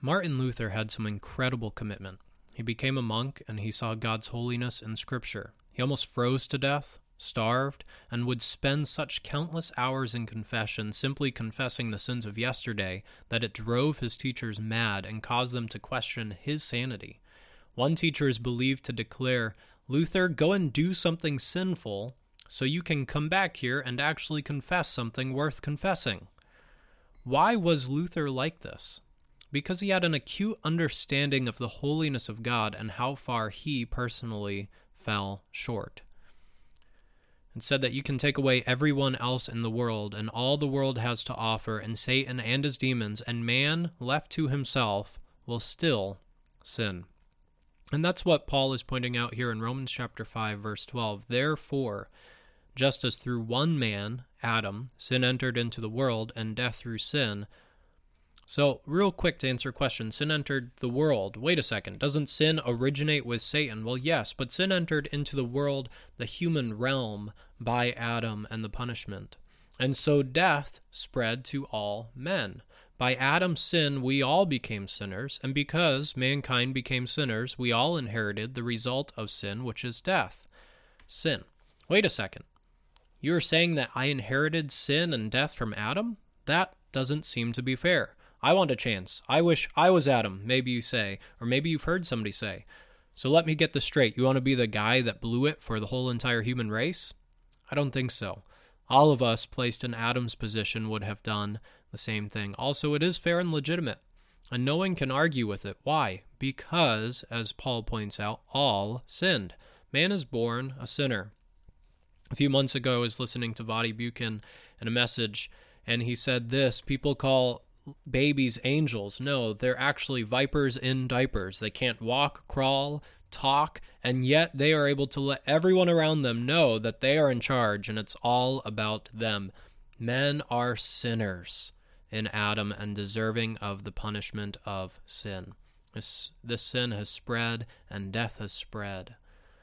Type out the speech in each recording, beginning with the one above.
Martin Luther had some incredible commitment. He became a monk and he saw God's holiness in Scripture. He almost froze to death, starved, and would spend such countless hours in confession simply confessing the sins of yesterday that it drove his teachers mad and caused them to question his sanity. One teacher is believed to declare, "Luther, go and do something sinful so you can come back here and actually confess something worth confessing." Why was Luther like this? Because he had an acute understanding of the holiness of God and how far he personally fell short. It said that you can take away everyone else in the world and all the world has to offer, and Satan and his demons, and man left to himself will still sin. And that's what Paul is pointing out here in Romans chapter 5, verse 12. Therefore, just as through one man, Adam, sin entered into the world, and death through sin. So, real quick to answer a question, sin entered the world. Wait a second, doesn't sin originate with Satan? Well, yes, but sin entered into the world, the human realm, by Adam and the punishment. And so death spread to all men. By Adam's sin, we all became sinners, and because mankind became sinners, we all inherited the result of sin, which is death. Sin. Wait a second. You're saying that I inherited sin and death from Adam? That doesn't seem to be fair. I want a chance. I wish I was Adam, maybe you say, or maybe you've heard somebody say. So let me get this straight. You want to be the guy that blew it for the whole entire human race? I don't think so. All of us placed in Adam's position would have done the same thing. Also, it is fair and legitimate, and no one can argue with it. Why? Because, as Paul points out, all sinned. Man is born a sinner. A few months ago, I was listening to Vadi Buchan in a message, and he said this: people call babies angels. No, they're actually vipers in diapers. They can't walk, crawl, talk, and yet they are able to let everyone around them know that they are in charge, and it's all about them. Men are sinners in Adam and deserving of the punishment of sin. This sin has spread, and death has spread.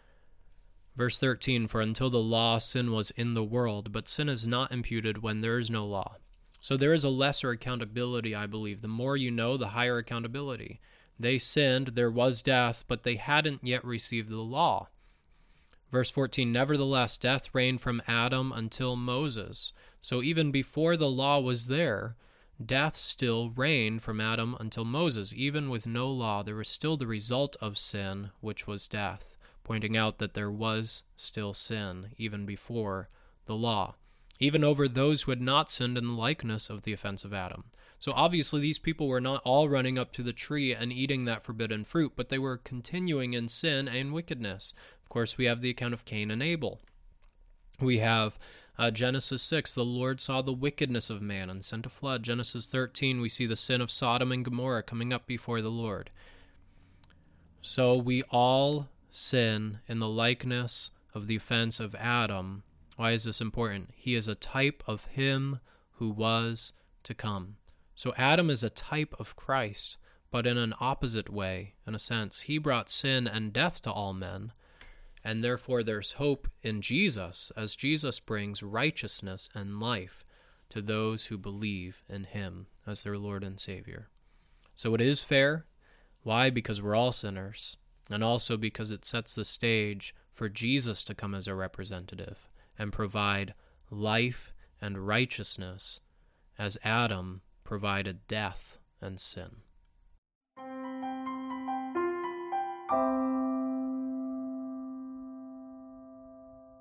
Verse 13, for until the law, sin was in the world, but sin is not imputed when there is no law. So there is a lesser accountability, I believe. The more you know, the higher accountability. They sinned, there was death, but they hadn't yet received the law. Verse 14, nevertheless, death reigned from Adam until Moses. So even before the law was there, death still reigned from Adam until Moses. Even with no law, there was still the result of sin, which was death, pointing out that there was still sin even before the law, even over those who had not sinned in the likeness of the offense of Adam. So obviously these people were not all running up to the tree and eating that forbidden fruit, but they were continuing in sin and wickedness. Of course, we have the account of Cain and Abel. We have Genesis 6, the Lord saw the wickedness of man and sent a flood. Genesis 13, we see the sin of Sodom and Gomorrah coming up before the Lord. So we all sin in the likeness of the offense of Adam. Why is this important? He is a type of him who was to come. So Adam is a type of Christ, but in an opposite way, in a sense. He brought sin and death to all men, and therefore there's hope in Jesus, as Jesus brings righteousness and life to those who believe in him as their Lord and Savior. So it is fair. Why? Because we're all sinners, and also because it sets the stage for Jesus to come as a representative and provide life and righteousness as Adam provided death and sin.